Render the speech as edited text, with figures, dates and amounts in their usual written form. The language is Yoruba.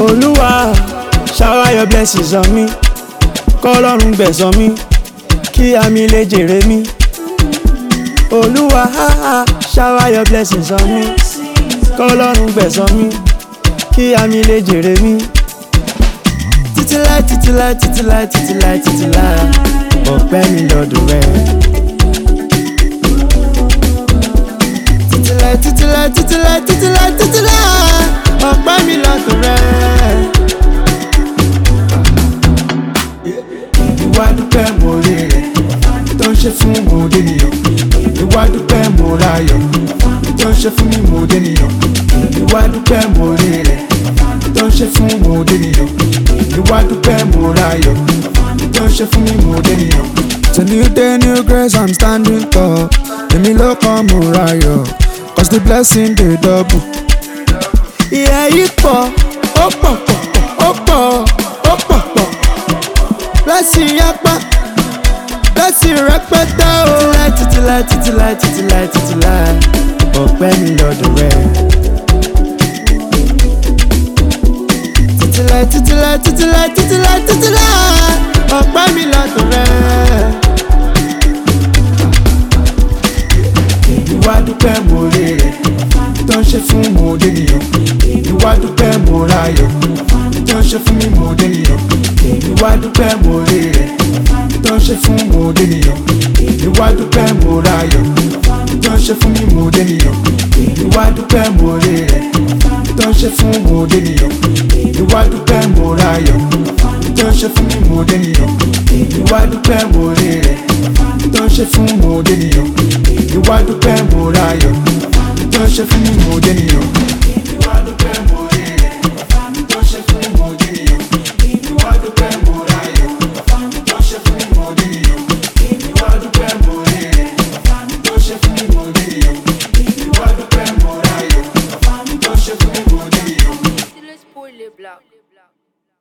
Olúwa, shower your blessings on me. K'Ọlọ́run gbẹ̀san mi, kí àmì lè jèrè mi. Olúwa, shower your blessings on me. K'Ọlọ́run gbẹ̀san mi, kí àmì lè jèrè mi. Títíláì, títíláì, títíláì, títíláì, títíláì, ọpẹ́ mi lọ́dọ̀ rẹ. Títíláì, títíláì, títíláì, títíláì, títíláì, ọpẹ́ mi lọ́dọ̀ rẹ. Ìwà dúpẹ́ mo rí rẹ̀ tó ń ṣe fún mo dènìyàn. Ìwà dúpẹ́ mo ráyọ̀ tó ń ṣe fún mi mo dènìyàn. Ìwà dúpẹ́ mo rí rẹ̀ tó ń ṣe fún mo dènìyàn. Ìwà dúpẹ́ mo ráyọ̀ tó ń ṣe fún mi mo dènìyàn. It's a new day, new grace, I'm standing tall. Èmi ló kàn mo ráyọ̀, 'cause the blessing dey double. Ìyà yìí pọ̀, ó pọ̀ pọ̀, ó pọ̀, ó pọ̀ pọ̀. Blessing yapa, blessing rẹpẹtẹ o. Títíláì, títíláì, títíláì, títíláì, ọpẹ́ mi lọ́dọ̀ rẹ. Títíláì, títíláì, títíláì, títíláì, títíláì, ọpẹ́ mi lọ́dọ̀ rẹ. Ìwà dúpẹ́ mo rí rẹ̀ tó ń ṣe fún mo dènìyàn. Ìwà dúpẹ́ mo ráyọ̀ tó ń ṣe fún mi mo dènìyàn. Ìwà dúpẹ́ mo rí rẹ̀ tó ń ṣe fún mo dènìyàn. Ìwà dúpẹ́ mo ráyọ̀ tó ń ṣe fún mi mo dènìyàn. Ìwà dúpẹ́ mo rí rẹ̀ tó ń ṣe fún mo dènìyàn. Ìwà dúpẹ́ mo ráyọ̀ tó ń ṣe fún mi mo dènìyàn. Ìwà dúpẹ́ mo rí rẹ̀ tó ń ṣe fún mo dènìyàn. Ìwà dúpẹ́ mo ráyọ̀ tó ń ṣe fún mi mo dènìyàn.